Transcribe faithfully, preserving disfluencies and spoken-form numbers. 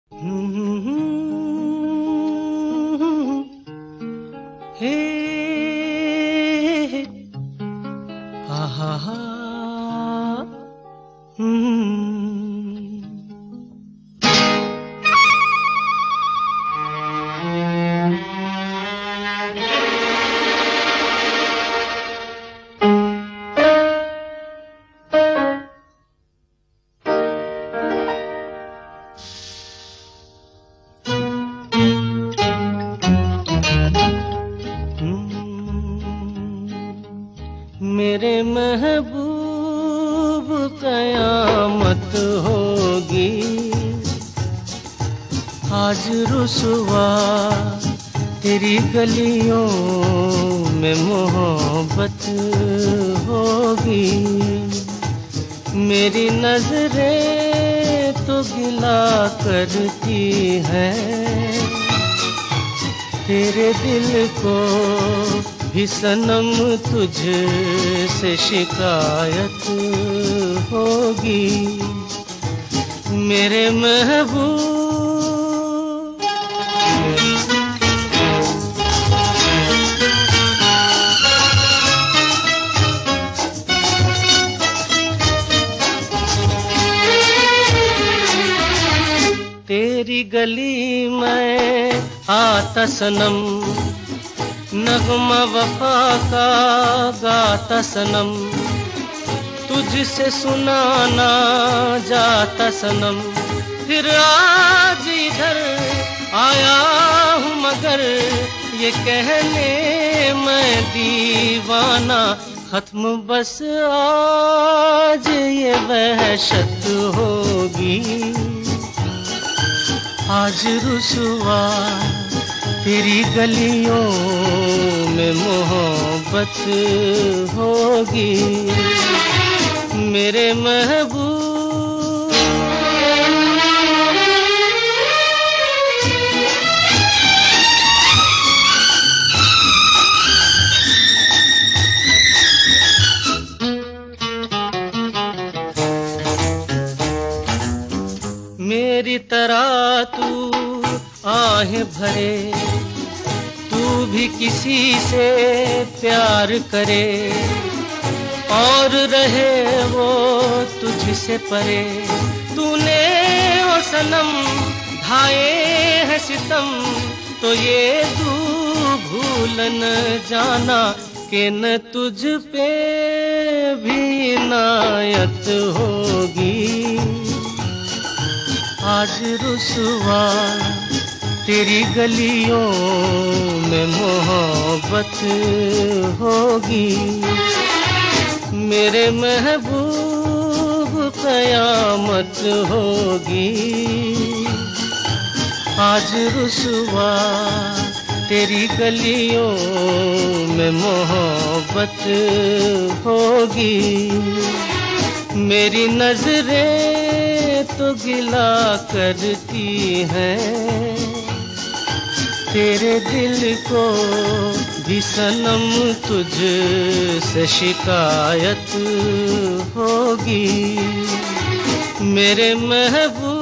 हे हा हा हा मेरे महबूब कयामत होगी आज रुसवा तेरी गलियों में मोहब्बत होगी। मेरी नजरें तो गिला करती हैं तेरे दिल को भी सनम तुझसे शिकायत होगी। मेरे महबूब तेरी गली में आता सनम नगमा वफा का गाता सनम तुझसे सुनाना जाता सनम। फिर आज इधर आया हूँ मगर ये कहने मैं दीवाना खत्म बस आज ये वहशत होगी। आज रुसवा तेरी गलियों में मोहब्बत होगी। मेरे महबूब मेरी तरह तू आहें भरे तू भी किसी से प्यार करे और रहे वो तुझसे परे। तूने ओ सनम ढाए हैं सितम तो ये तू भूल न जाना कि न तुझ पे भी इनायत होगी। आज रुसवा तेरी गलियों में मोहब्बत होगी। मेरे महबूब कयामत होगी। आज रुसवा तेरी गलियों में मोहब्बत होगी। मेरी नजरें तो गिला करती हैं तेरे दिल को भी सनम तुझसे शिकायत होगी। मेरे महबूब